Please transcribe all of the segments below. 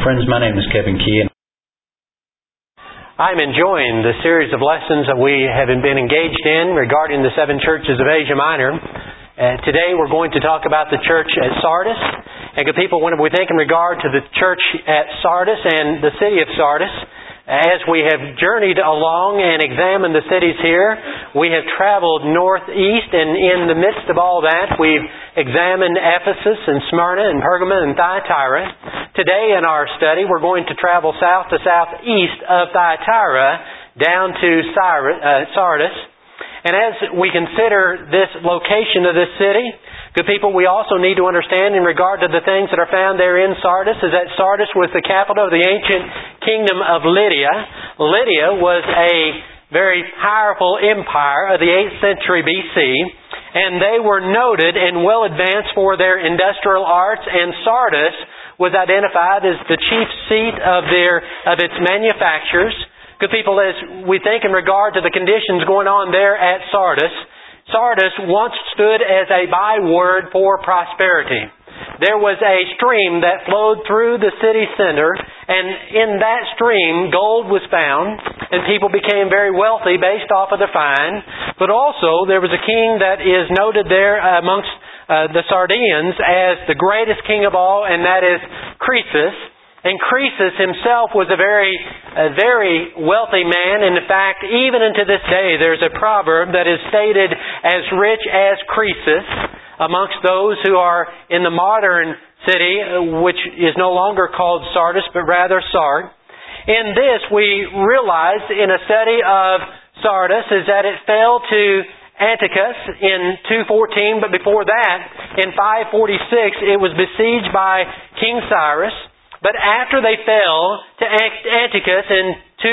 Friends, my name is Kevin Key. I'm enjoying the series of lessons that we have been engaged in regarding the 7 churches of Asia Minor. Today we're going to talk about the church at Sardis. And good people, when we think in regard to the church at Sardis and the city of Sardis, as we have journeyed along and examined the cities here, we have traveled northeast, and in the midst of all that, we've examined Ephesus and Smyrna and Pergamum and Thyatira. Today in our study, we're going to travel south to southeast of Thyatira down to Sardis. And as we consider this location of this city, good people, we also need to understand in regard to the things that are found there in Sardis, is that Sardis was the capital of the ancient kingdom of Lydia. Lydia was a very powerful empire of the 8th century BC, and they were noted and well advanced for their industrial arts, and Sardis was identified as the chief seat of its manufactures. Good people, as we think in regard to the conditions going on there at Sardis, Sardis once stood as a byword for prosperity. There was a stream that flowed through the city center, and in that stream gold was found, and people became very wealthy based off of the find. But also there was a king that is noted there amongst the Sardians as the greatest king of all, and that is Croesus. And Croesus himself was a very wealthy man. And in fact, even unto this day, there's a proverb that is stated as rich as Croesus amongst those who are in the modern city, which is no longer called Sardis, but rather Sard. In this, we realized in a study of Sardis is that it fell to Antiochus in 214, but before that, in 546, it was besieged by King Cyrus. But after they fell to Antiochus in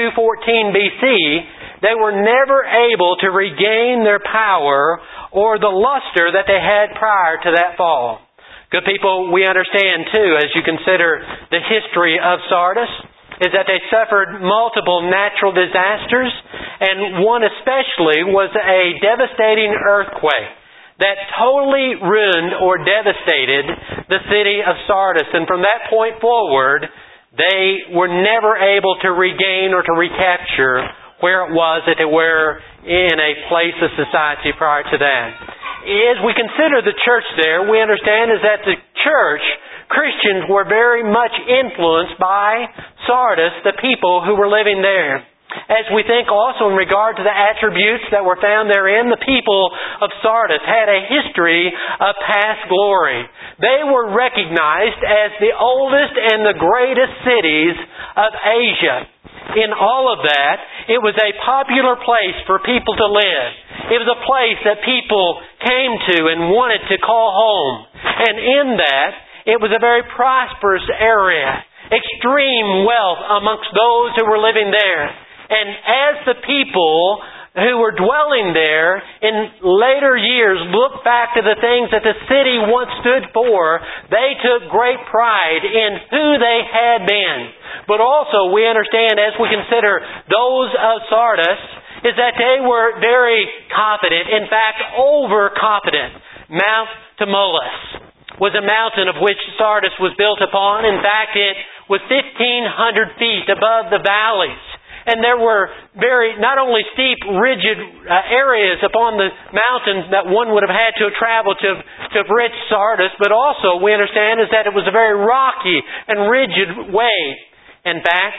214 BC, they were never able to regain their power or the luster that they had prior to that fall. Good people, we understand too, as you consider the history of Sardis, is that they suffered multiple natural disasters, and one especially was a devastating earthquake that totally ruined or devastated the city of Sardis. And from that point forward, they were never able to regain or to recapture where it was that they were in a place of society prior to that. As we consider the church there, we understand is that the church, Christians were very much influenced by Sardis, the people who were living there. As we think also in regard to the attributes that were found therein, the people of Sardis had a history of past glory. They were recognized as the oldest and the greatest cities of Asia. In all of that, it was a popular place for people to live. It was a place that people came to and wanted to call home. And in that, it was a very prosperous area. Extreme wealth amongst those who were living there. And as the people who were dwelling there in later years looked back to the things that the city once stood for, they took great pride in who they had been. But also we understand as we consider those of Sardis is that they were very confident, in fact overconfident. Mount Tmolus was a mountain of which Sardis was built upon. In fact, it was 1,500 feet above the valleys. And there were very, not only steep, rigid areas upon the mountains that one would have had to travel to reach Sardis, but also we understand is that it was a very rocky and rigid way. In fact,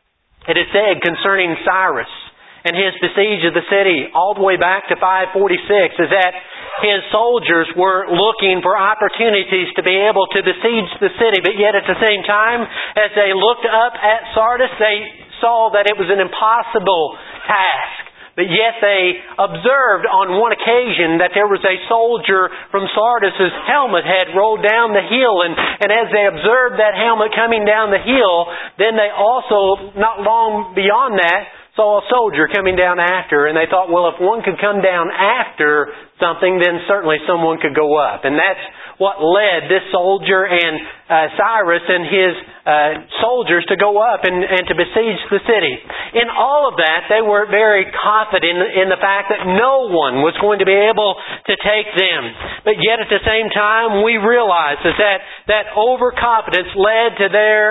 it is said concerning Cyrus and his besiege of the city all the way back to 546 is that his soldiers were looking for opportunities to be able to besiege the city, but yet at the same time, as they looked up at Sardis, they saw that it was an impossible task. But yet they observed on one occasion that there was a soldier from Sardis' helmet had rolled down the hill. And as they observed that helmet coming down the hill, then they also, not long beyond that, saw a soldier coming down after. And they thought, well, if one could come down after something, then certainly someone could go up. And that's what led this soldier and Cyrus and his soldiers to go up and to besiege the city. In all of that, they were very confident in the fact that no one was going to be able to take them. But yet at the same time, we realize that overconfidence led to their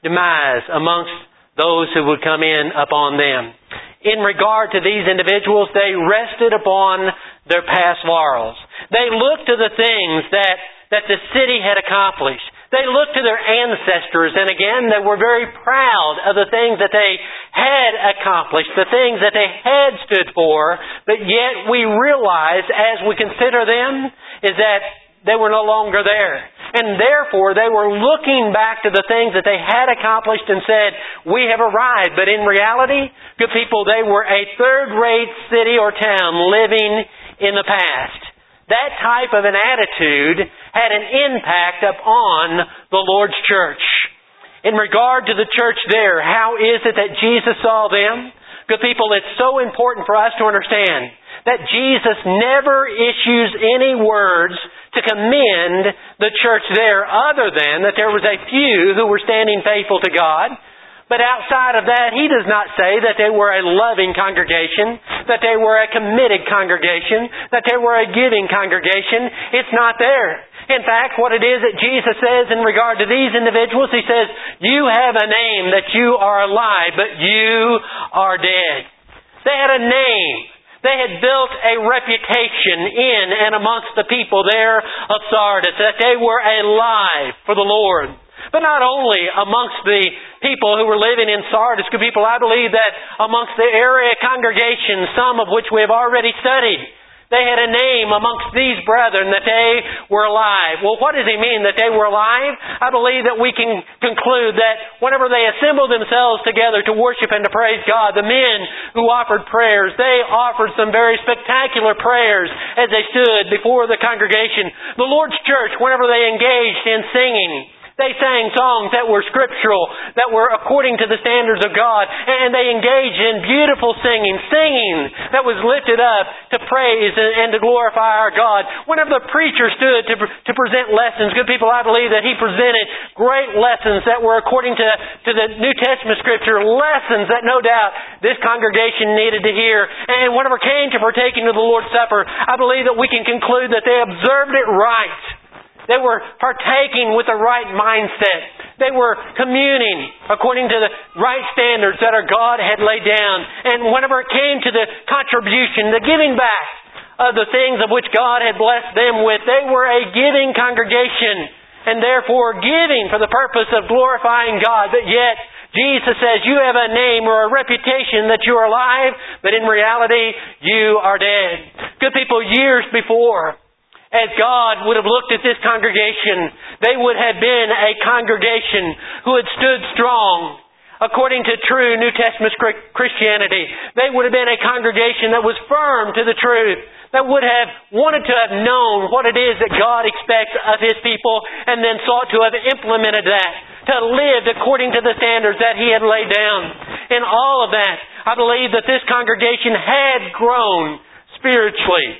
demise amongst those who would come in upon them. In regard to these individuals, they rested upon their past laurels. They looked to the things that the city had accomplished. They looked to their ancestors, and again, they were very proud of the things that they had accomplished, the things that they had stood for, but yet we realize, as we consider them, is that they were no longer there. And therefore, they were looking back to the things that they had accomplished and said, we have arrived. But in reality, good people, they were a third-rate city or town living in the past. That type of an attitude had an impact upon the Lord's church. In regard to the church there, how is it that Jesus saw them? Good people, it's so important for us to understand that Jesus never issues any words to commend the church there other than that there was a few who were standing faithful to God. But outside of that, He does not say that they were a loving congregation, that they were a committed congregation, that they were a giving congregation. It's not there. In fact, what it is that Jesus says in regard to these individuals, He says, you have a name that you are alive, but you are dead. They had a name. They had built a reputation in and amongst the people there of Sardis, that they were alive for the Lord. But not only amongst the people who were living in Sardis, good people, I believe that amongst the area congregations, some of which we have already studied, they had a name amongst these brethren that they were alive. Well, what does He mean that they were alive? I believe that we can conclude that whenever they assembled themselves together to worship and to praise God, the men who offered prayers, they offered some very spectacular prayers as they stood before the congregation. The Lord's church, whenever they engaged in singing, they sang songs that were scriptural, that were according to the standards of God, and they engaged in beautiful singing that was lifted up to praise and to glorify our God. Whenever the preacher stood to present lessons, good people, I believe that he presented great lessons that were according to the New Testament Scripture, lessons that no doubt this congregation needed to hear. And whenever it came to partaking of the Lord's Supper, I believe that we can conclude that they observed it right. They were partaking with the right mindset. They were communing according to the right standards that our God had laid down. And whenever it came to the contribution, the giving back of the things of which God had blessed them with, they were a giving congregation, and therefore giving for the purpose of glorifying God. But yet, Jesus says, you have a name or a reputation that you are alive, but in reality, you are dead. Good people, years before, as God would have looked at this congregation, they would have been a congregation who had stood strong according to true New Testament Christianity. They would have been a congregation that was firm to the truth, that would have wanted to have known what it is that God expects of His people, and then sought to have implemented that, to live according to the standards that He had laid down. In all of that, I believe that this congregation had grown spiritually,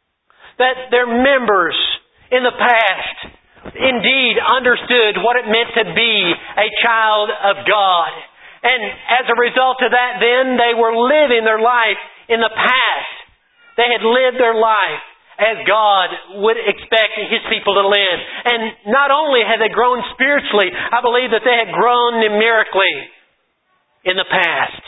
that their members in the past indeed understood what it meant to be a child of God. And as a result of that, then they were living their life in the past. They had lived their life as God would expect His people to live. And not only had they grown spiritually, I believe that they had grown numerically in the past.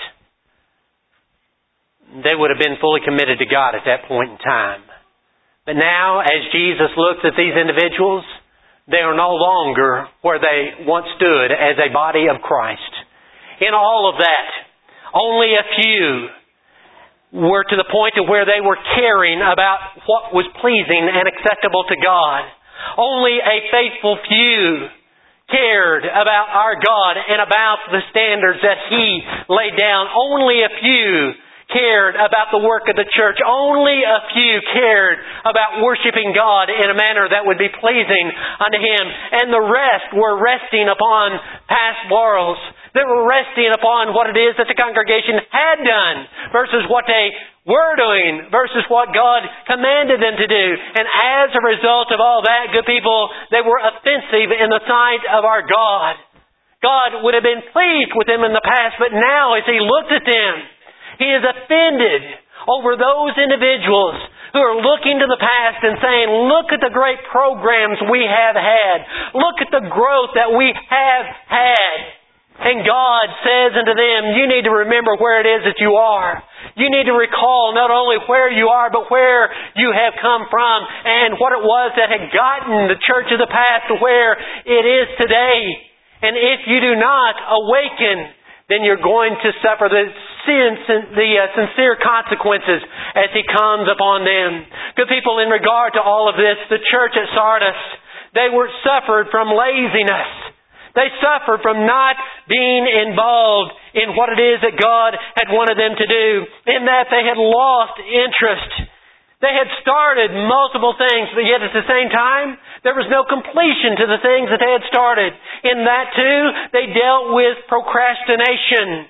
They would have been fully committed to God at that point in time. But now, as Jesus looks at these individuals, they are no longer where they once stood as a body of Christ. In all of that, only a few were to the point of where they were caring about what was pleasing and acceptable to God. Only a faithful few cared about our God and about the standards that He laid down. Only a few cared about the work of the church. Only a few cared about worshiping God in a manner that would be pleasing unto Him. And the rest were resting upon past laurels. They were resting upon what it is that the congregation had done versus what they were doing versus what God commanded them to do. And as a result of all that, good people, they were offensive in the sight of our God. God would have been pleased with them in the past, but now as He looked at them, He is offended over those individuals who are looking to the past and saying, look at the great programs we have had. Look at the growth that we have had. And God says unto them, you need to remember where it is that you are. You need to recall not only where you are, but where you have come from and what it was that had gotten the church of the past to where it is today. And if you do not awaken, then you're going to suffer the sincere consequences as He comes upon them. Good people, in regard to all of this, the church at Sardis, they were suffered from laziness. They suffered from not being involved in what it is that God had wanted them to do, in that they had lost interest. They had started multiple things, but yet at the same time, there was no completion to the things that they had started. In that too, they dealt with procrastination.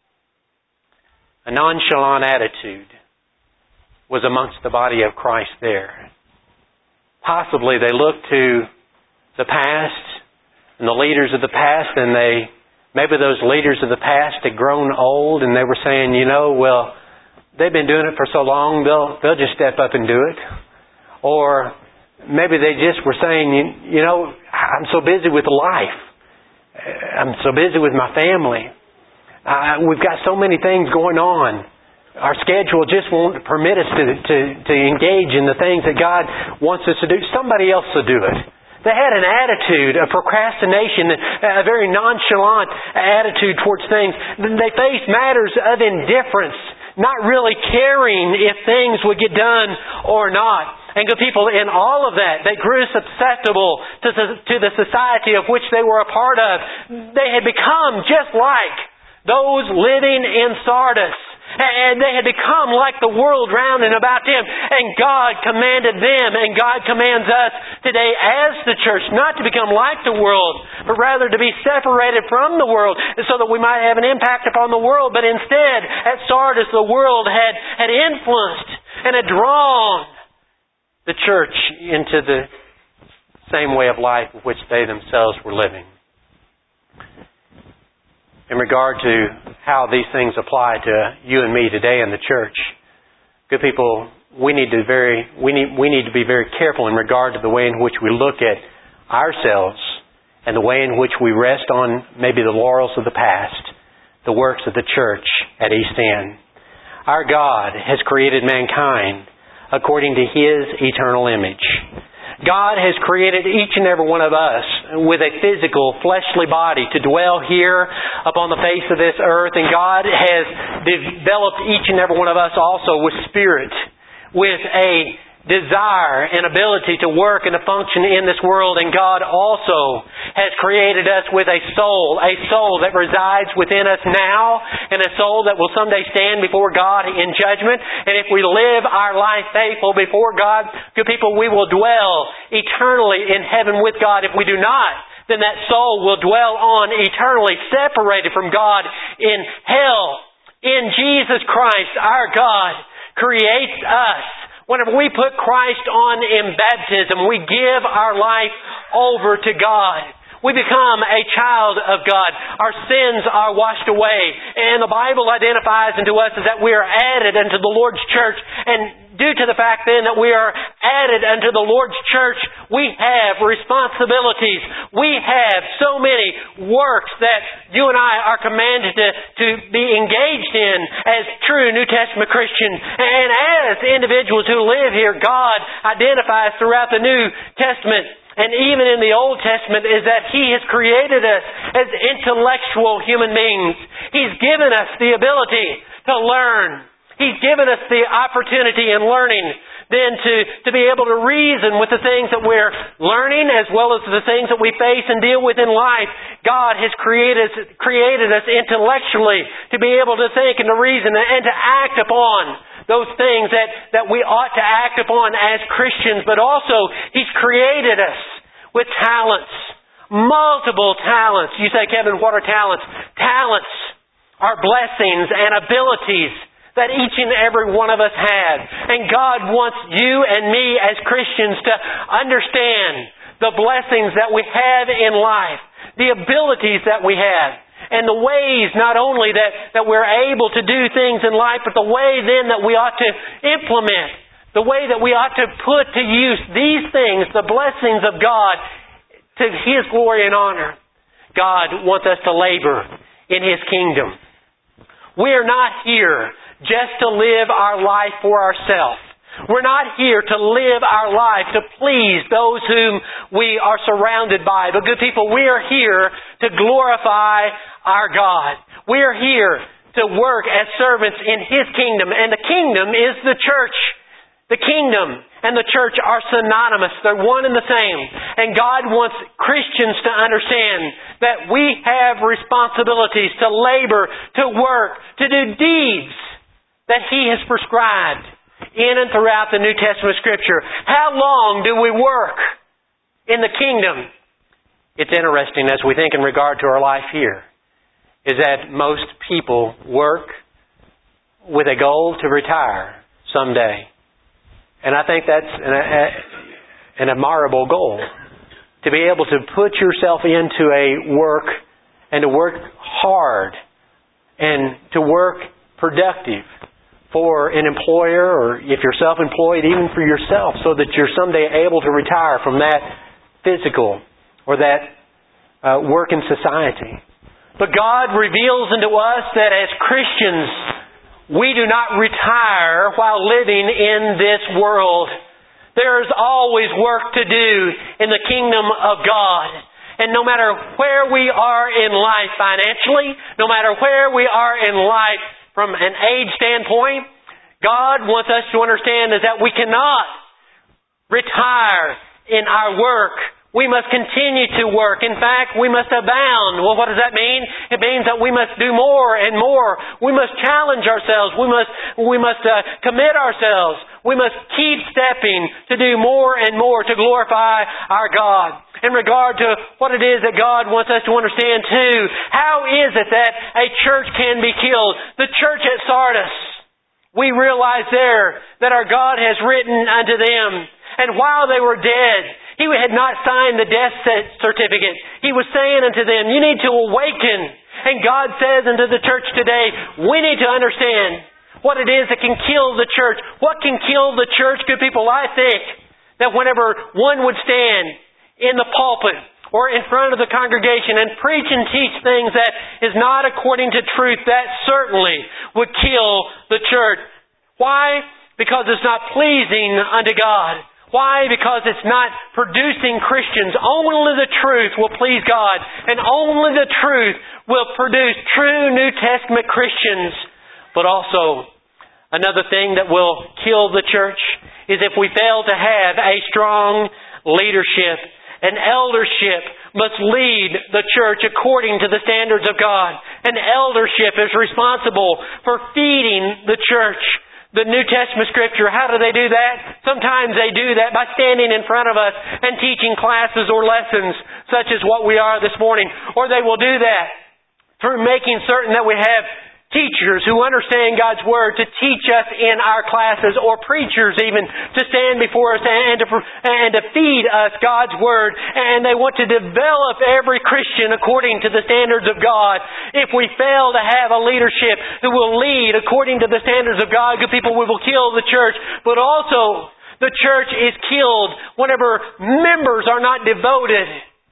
A nonchalant attitude was amongst the body of Christ there. Possibly they looked to the past and the leaders of the past, and maybe those leaders of the past had grown old, and they were saying, well, they've been doing it for so long, they'll just step up and do it. Or maybe they just were saying, I'm so busy with life. I'm so busy with my family. We've got so many things going on. Our schedule just won't permit us to engage in the things that God wants us to do. Somebody else will do it. They had an attitude of procrastination, a very nonchalant attitude towards things. They faced matters of indifference, not really caring if things would get done or not. And good people, in all of that, they grew susceptible to the society of which they were a part of. They had become just like those living in Sardis. And they had become like the world round and about them. And God commanded them, and God commands us today as the church not to become like the world, but rather to be separated from the world so that we might have an impact upon the world. But instead, at Sardis, the world had influenced and had drawn the church into the same way of life in which they themselves were living. In regard to how these things apply to you and me today in the church, good people, we need to be very careful in regard to the way in which we look at ourselves and the way in which we rest on maybe the laurels of the past, the works of the church at East End. Our God has created mankind according to His eternal image. God has created each and every one of us with a physical, fleshly body to dwell here upon the face of this earth. And God has developed each and every one of us also with spirit, with a desire and ability to work and to function in this world. And God also has created us with a soul that resides within us now, and a soul that will someday stand before God in judgment. And if we live our life faithful before God, good people, we will dwell eternally in heaven with God. If we do not, then that soul will dwell on eternally separated from God in hell. In Jesus Christ, our God creates us. Whenever we put Christ on in baptism, we give our life over to God. We become a child of God. Our sins are washed away. And the Bible identifies unto us as that we are added unto the Lord's church. And due to the fact then that we are added unto the Lord's church, we have responsibilities. We have so many works that you and I are commanded to be engaged in as true New Testament Christians. And as individuals who live here, God identifies throughout the New Testament and even in the Old Testament is that He has created us as intellectual human beings. He's given us the ability to learn. He's given us the opportunity in learning then to be able to reason with the things that we're learning as well as the things that we face and deal with in life. God has created us intellectually to be able to think and to reason and to act upon those things that we ought to act upon as Christians. But also, He's created us with talents, multiple talents. You say, Kevin, what are talents? Talents are blessings and abilities that each and every one of us have. And God wants you and me as Christians to understand the blessings that we have in life, the abilities that we have, and the ways not only that we're able to do things in life, but the way then that we ought to implement, the way that we ought to put to use these things, the blessings of God, to His glory and honor. God wants us to labor in His kingdom. We are not here just to live our life for ourselves. We're not here to live our life to please those whom we are surrounded by. But good people, we are here to glorify our God. We are here to work as servants in His kingdom. And the kingdom is the church. The kingdom and the church are synonymous. They're one and the same. And God wants Christians to understand that we have responsibilities to labor, to work, to do deeds that He has prescribed in and throughout the New Testament Scripture. How long do we work in the kingdom? It's interesting as we think in regard to our life here, is that most people work with a goal to retire someday. And I think that's an admirable goal. To be able to put yourself into a work and to work hard and to work productive for an employer, or if you're self-employed, even for yourself, so that you're someday able to retire from that physical or that work in society. But God reveals unto us that as Christians, we do not retire while living in this world. There's always work to do in the kingdom of God. And no matter where we are in life financially, no matter where we are in life from an age standpoint, God wants us to understand is that we cannot retire in our work. We must continue to work. In fact, we must abound. Well, what does that mean? It means that we must do more and more. We must challenge ourselves. We must commit ourselves. We must keep stepping to do more and more to glorify our God. In regard to what it is that God wants us to understand too, how is it that a church can be killed? The church at Sardis, we realize there that our God has written unto them, and while they were dead, He had not signed the death certificate. He was saying unto them, you need to awaken. And God says unto the church today, we need to understand what it is that can kill the church. What can kill the church, good people? I think that whenever one would stand in the pulpit or in front of the congregation and preach and teach things that is not according to truth, that certainly would kill the church. Why? Because it's not pleasing unto God. Why? Because it's not producing Christians. Only the truth will please God, and only the truth will produce true New Testament Christians. But also, another thing that will kill the church is if we fail to have a strong leadership. An eldership must lead the church according to the standards of God. An eldership is responsible for feeding the church. The New Testament Scripture, how do they do that? Sometimes they do that by standing in front of us and teaching classes or lessons such as what we are this morning. Or they will do that through making certain that we have teachers who understand God's Word to teach us in our classes, or preachers even to stand before us and to feed us God's Word. And they want to develop every Christian according to the standards of God. If we fail to have a leadership who will lead according to the standards of God, good people, we will kill the church. But also, the church is killed whenever members are not devoted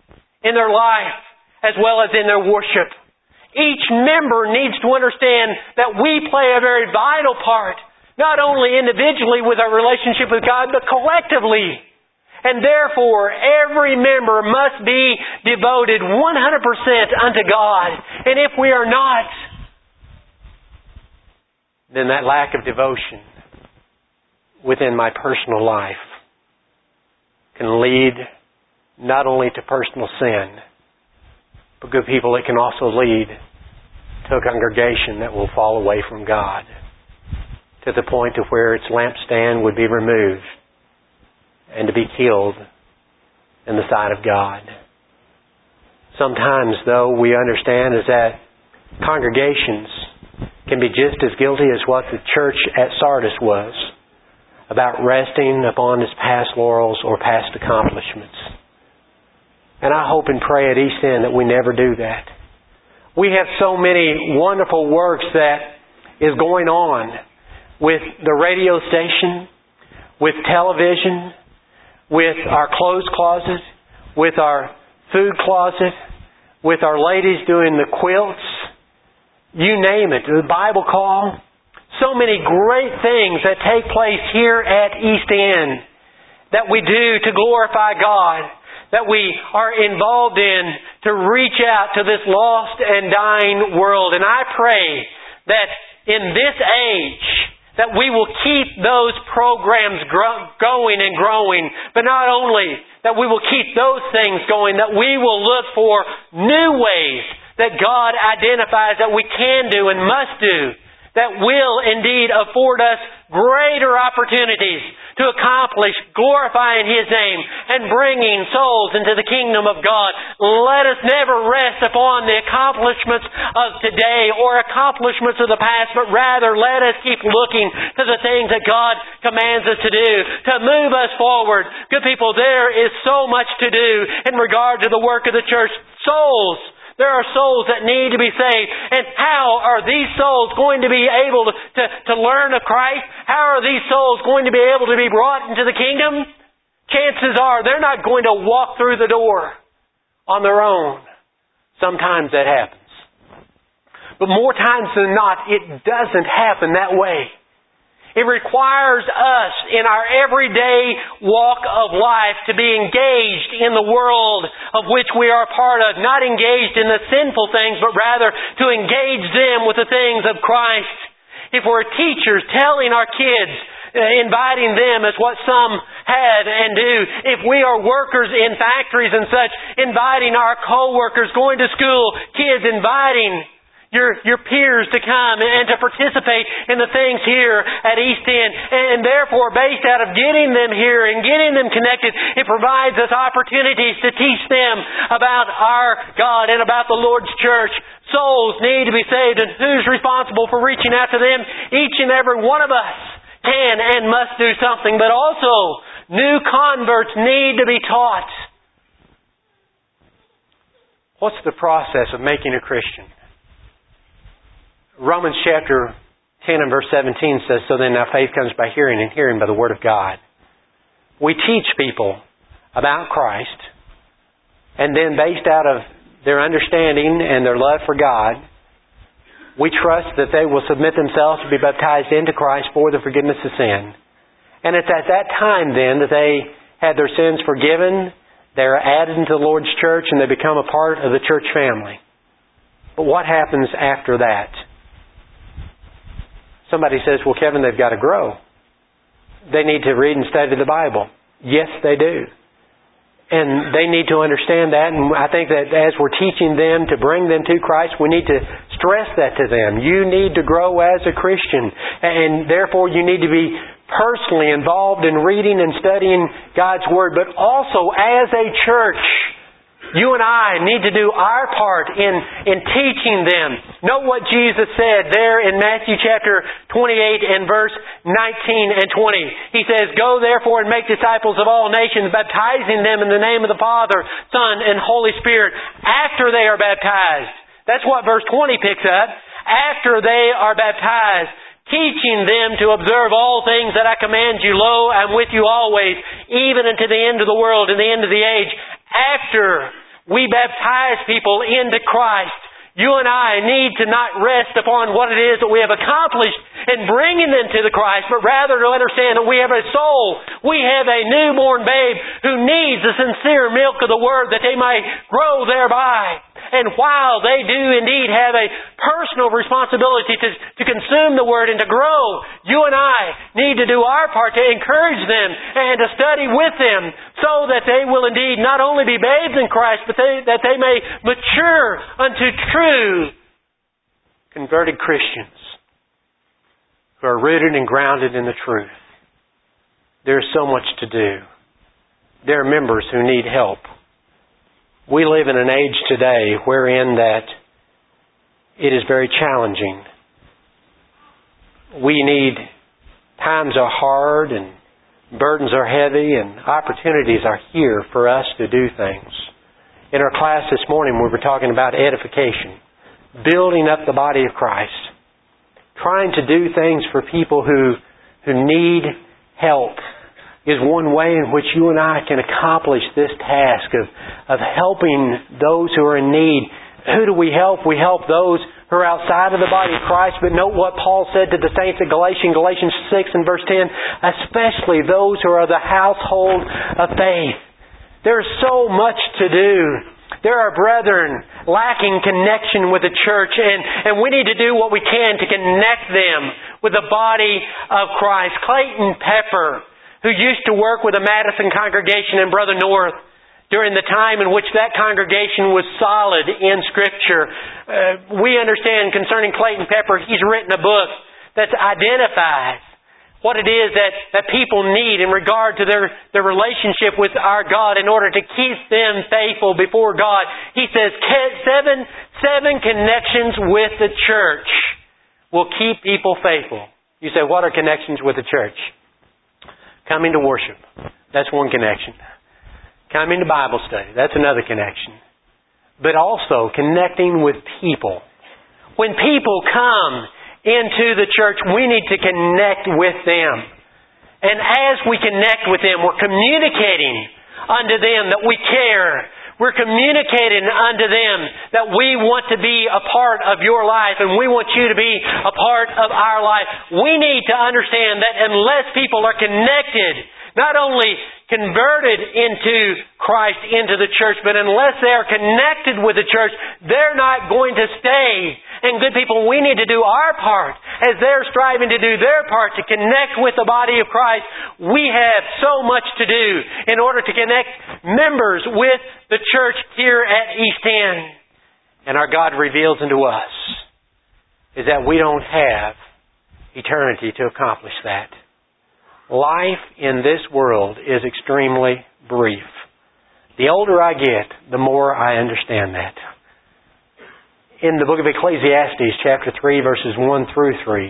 in their life as well as in their worship. Each member needs to understand that we play a very vital part, not only individually with our relationship with God, but collectively. And therefore, every member must be devoted 100% unto God. And if we are not, then that lack of devotion within my personal life can lead not only to personal sin, but good people, it can also lead to a congregation that will fall away from God to the point of where its lampstand would be removed and to be killed in the sight of God. Sometimes, though, we understand is that congregations can be just as guilty as what the church at Sardis was about resting upon its past laurels or past accomplishments. And I hope and pray at East End that we never do that. We have so many wonderful works that is going on with the radio station, with television, with our clothes closet, with our food closet, with our ladies doing the quilts, you name it, the Bible call. So many great things that take place here at East End that we do to glorify God, that we are involved in to reach out to this lost and dying world. And I pray that in this age that we will keep those programs going and growing, but not only that we will keep those things going, that we will look for new ways that God identifies that we can do and must do, that will indeed afford us greater opportunities to accomplish glorifying His name and bringing souls into the kingdom of God. Let us never rest upon the accomplishments of today or accomplishments of the past, but rather let us keep looking to the things that God commands us to do, to move us forward. Good people, there is so much to do in regard to the work of the church. Souls. There are souls that need to be saved. And how are these souls going to be able to learn of Christ? How are these souls going to be able to be brought into the kingdom? Chances are they're not going to walk through the door on their own. Sometimes that happens. But more times than not, it doesn't happen that way. It requires us in our everyday walk of life to be engaged in the world of which we are a part of. Not engaged in the sinful things, but rather to engage them with the things of Christ. If we're teachers telling our kids, inviting them as what some have and do. If we are workers in factories and such, inviting our co-workers, going to school, kids inviting your peers to come and to participate in the things here at East End. And therefore, based out of getting them here and getting them connected, it provides us opportunities to teach them about our God and about the Lord's church. Souls need to be saved, and who's responsible for reaching out to them? Each and every one of us can and must do something, but also new converts need to be taught. What's the process of making a Christian? Romans chapter 10 and verse 17 says, "So then now faith comes by hearing, and hearing by the Word of God." We teach people about Christ, and then based out of their understanding and their love for God, we trust that they will submit themselves to be baptized into Christ for the forgiveness of sin. And it's at that time then that they have their sins forgiven, they're added into the Lord's church, and they become a part of the church family. But what happens after that? Somebody says, "Well, Kevin, they've got to grow. They need to read and study the Bible." Yes, they do. And they need to understand that. And I think that as we're teaching them to bring them to Christ, we need to stress that to them. You need to grow as a Christian. And therefore, you need to be personally involved in reading and studying God's Word. But also, as a church, you and I need to do our part in teaching them. Note what Jesus said there in Matthew chapter 28 and verse 19 and 20. He says, "Go therefore and make disciples of all nations, baptizing them in the name of the Father, Son, and Holy Spirit." After they are baptized. That's what verse 20 picks up. After they are baptized, teaching them to observe all things that I command you. Lo, I'm with you always, even unto the end of the world and the end of the age. After we baptize people into Christ, you and I need to not rest upon what it is that we have accomplished in bringing them to the Christ, but rather to understand that we have a soul. We have a newborn babe who needs the sincere milk of the Word that they might grow thereby. And while they do indeed have a personal responsibility to consume the Word and to grow, you and I need to do our part to encourage them and to study with them so that they will indeed not only be babes in Christ, but that they may mature unto true converted Christians who are rooted and grounded in the truth. There is so much to do. There are members who need help. We live in an age today wherein that it is very challenging. Times are hard and burdens are heavy, and opportunities are here for us to do things. In our class this morning, we were talking about edification, building up the body of Christ, trying to do things for people who need help is one way in which you and I can accomplish this task of helping those who are in need. Who do we help? We help those who are outside of the body of Christ. But note what Paul said to the saints at Galatians 6 and verse 10, especially those who are the household of faith. There's so much to do. There are brethren lacking connection with the church, and we need to do what we can to connect them with the body of Christ. Clayton Pepper, who used to work with the Madison congregation in Brother North during the time in which that congregation was solid in Scripture. We understand concerning Clayton Pepper, he's written a book that identifies what it is that people need in regard to their relationship with our God in order to keep them faithful before God. He says seven connections with the church will keep people faithful. You say, what are connections with the church? Coming to worship. That's one connection. Coming to Bible study. That's another connection. But also connecting with people. When people come into the church, we need to connect with them. And as we connect with them, we're communicating unto them that we care. We're communicating unto them that we want to be a part of your life and we want you to be a part of our life. We need to understand that unless people are connected, not only converted into Christ, into the church, but unless they are connected with the church, they're not going to stay. And good people, we need to do our part as they're striving to do their part to connect with the body of Christ. We have so much to do in order to connect members with the church here at East End. And our God reveals unto us is that we don't have eternity to accomplish that. Life in this world is extremely brief. The older I get, the more I understand that. In the book of Ecclesiastes, chapter 3, verses 1 through 3,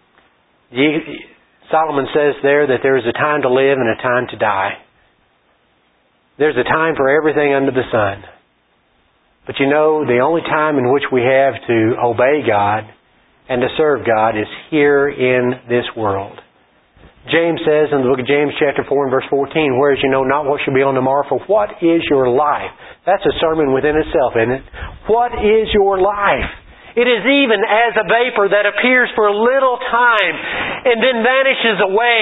Solomon says there that there is a time to live and a time to die. There's a time for everything under the sun. But you know, the only time in which we have to obey God and to serve God is here in this world. James says in the book of James chapter 4 and verse 14, whereas you know not what shall be on tomorrow, for what is your life? That's a sermon within itself, isn't it? What is your life? It is even as a vapor that appears for a little time and then vanishes away.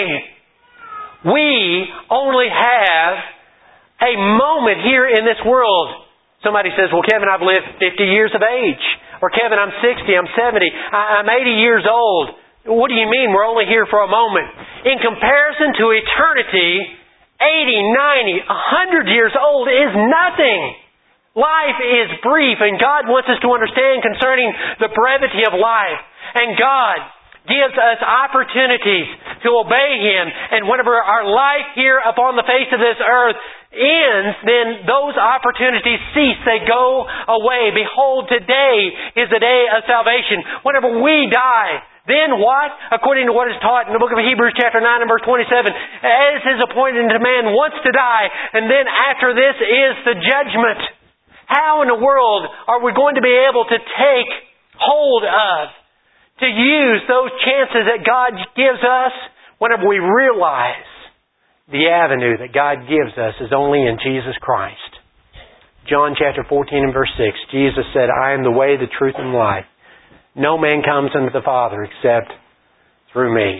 We only have a moment here in this world. Somebody says, well, Kevin, I've lived 50 years of age. Or Kevin, I'm 60, I'm 70, I'm 80 years old. What do you mean we're only here for a moment? In comparison to eternity, 80, 90, 100 years old is nothing. Life is brief, and God wants us to understand concerning the brevity of life. And God gives us opportunities to obey Him. And whenever our life here upon the face of this earth ends, then those opportunities cease. They go away. Behold, today is the day of salvation. Whenever we die, then what? According to what is taught in the book of Hebrews chapter 9 and verse 27, as is appointed unto man once to die, and then after this is the judgment. How in the world are we going to be able to take hold of, to use those chances that God gives us whenever we realize the avenue that God gives us is only in Jesus Christ? John chapter 14 and verse 6, Jesus said, I am the way, the truth, and life. No man comes unto the Father except through me.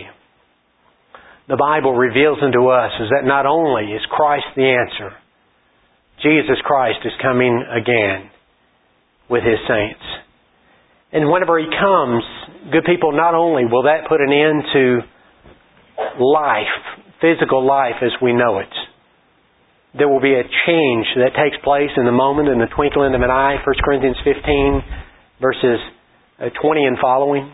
The Bible reveals unto us is that not only is Christ the answer, Jesus Christ is coming again with His saints. And whenever He comes, good people, not only will that put an end to life, physical life as we know it, there will be a change that takes place in the moment, in the twinkling of an eye. 1 Corinthians 15, verses 20 and following.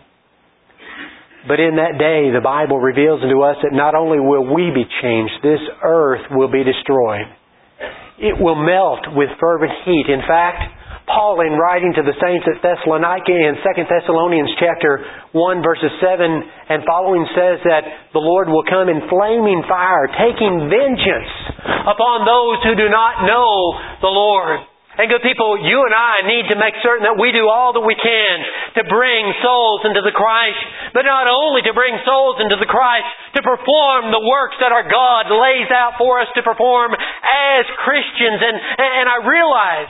But in that day, the Bible reveals unto us that not only will we be changed, this earth will be destroyed. It will melt with fervent heat. In fact, Paul, in writing to the saints at Thessalonica in 2 Thessalonians chapter 1 verses 7 and following, says that the Lord will come in flaming fire, taking vengeance upon those who do not know the Lord. And good people, you and I need to make certain that we do all that we can to bring souls into the Christ. But not only to bring souls into the Christ, to perform the works that our God lays out for us to perform as Christians. And I realize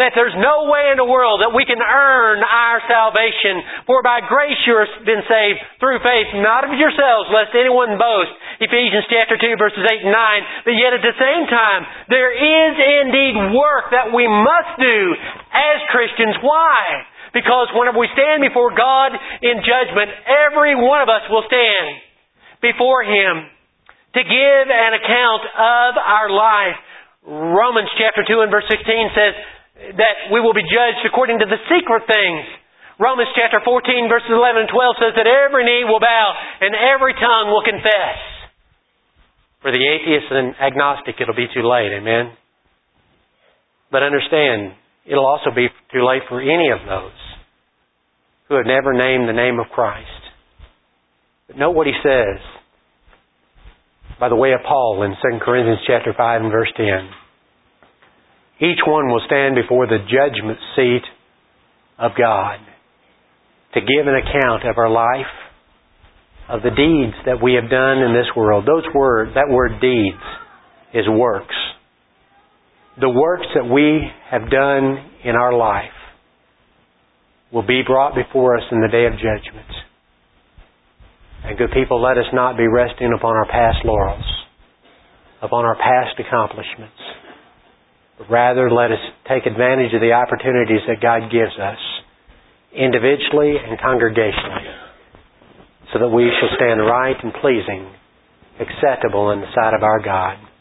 that there's no way in the world that we can earn our salvation. For by grace you have been saved through faith, not of yourselves, lest anyone boast. Ephesians chapter 2, verses 8 and 9. But yet at the same time, there is indeed work that we must do as Christians. Why? Because whenever we stand before God in judgment, every one of us will stand before Him to give an account of our life. Romans chapter 2 and verse 16 says that we will be judged according to the secret things. Romans chapter 14 verses 11 and 12 says that every knee will bow and every tongue will confess. For the atheist and agnostic, it'll be too late. Amen? But understand, it'll also be too late for any of those who have never named the name of Christ. But note what he says by the way of Paul in 2 Corinthians chapter 5 and verse 10. Each one will stand before the judgment seat of God to give an account of our life, of the deeds that we have done in this world. That word deeds is works. The works that we have done in our life will be brought before us in the day of judgment. And good people, let us not be resting upon our past laurels, upon our past accomplishments. But rather, let us take advantage of the opportunities that God gives us, individually and congregationally, so that we shall stand right and pleasing, acceptable in the sight of our God.